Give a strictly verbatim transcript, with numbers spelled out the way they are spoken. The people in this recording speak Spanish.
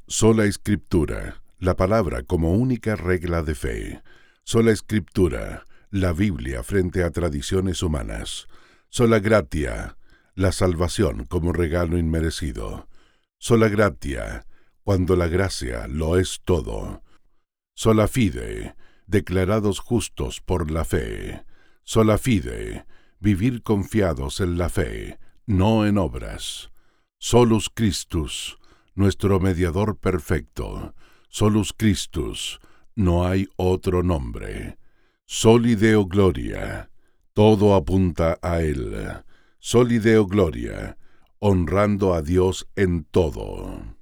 Sola Escritura, la palabra como única regla de fe. Sola Escritura, la Biblia frente a tradiciones humanas. Sola Gratia, la salvación como regalo inmerecido. Sola Gratia, cuando la gracia lo es todo. Sola Fide, declarados justos por la fe. Sola Fide, vivir confiados en la fe, no en obras. Solus Christus, nuestro mediador perfecto. Solus Christus, no hay otro nombre. Soli Deo Gloria, todo apunta a Él. Soli Deo Gloria, honrando a Dios en todo.